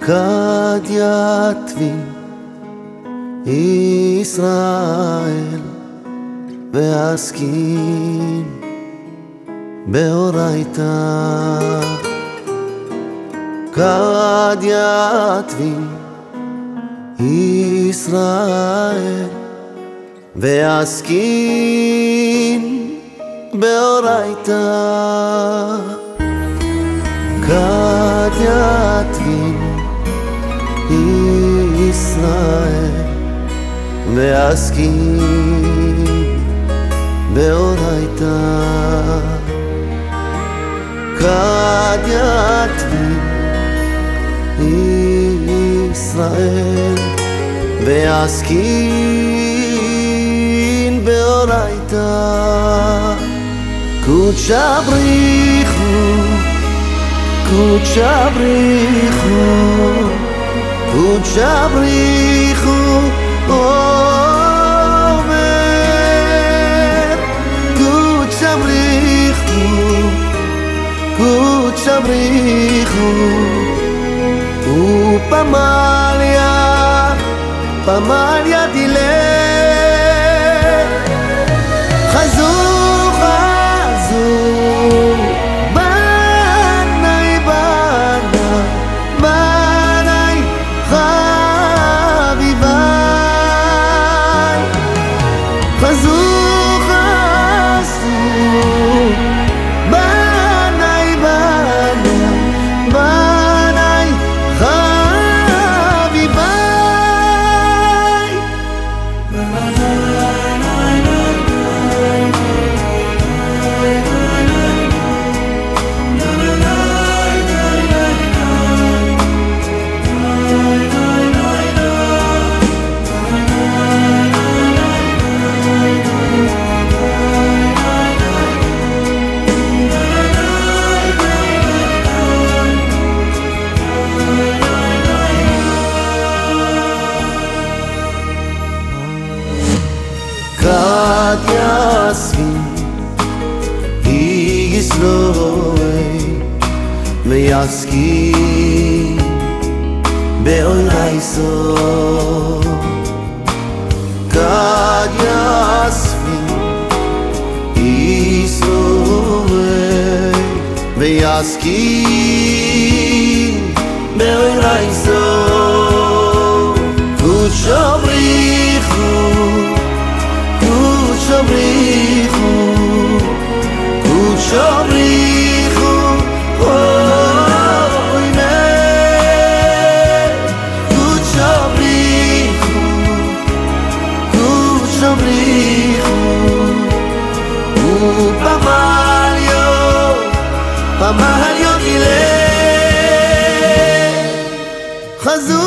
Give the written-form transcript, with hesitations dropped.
כד יתבי ישראל ועסקין באורייתא. כד יתבי ישראל ועסקין באורייתא. כד יתבי ישראל ועסקין באורייתא. כד יתבי ישראל ועסקין באורייתא. קודשא בריחו, קודשא בריחו, קודשא בריחו אומר. קודשא בריחו, קודשא בריחו ופמליה, פמליה דילה. חזו חזו בני בני בני חביבי. חזו חזו בני בני בני חביבי. כד יסבין יסלוי ויסקין באורייתא. כד יסבין יסלוי ויסקין באורייתא. קודשא בריחו, קודשא בריחו, קודשא בריחו אוי מר. קודשא בריחו, קודשא בריחו ופמליה, פמליה דילה. חזו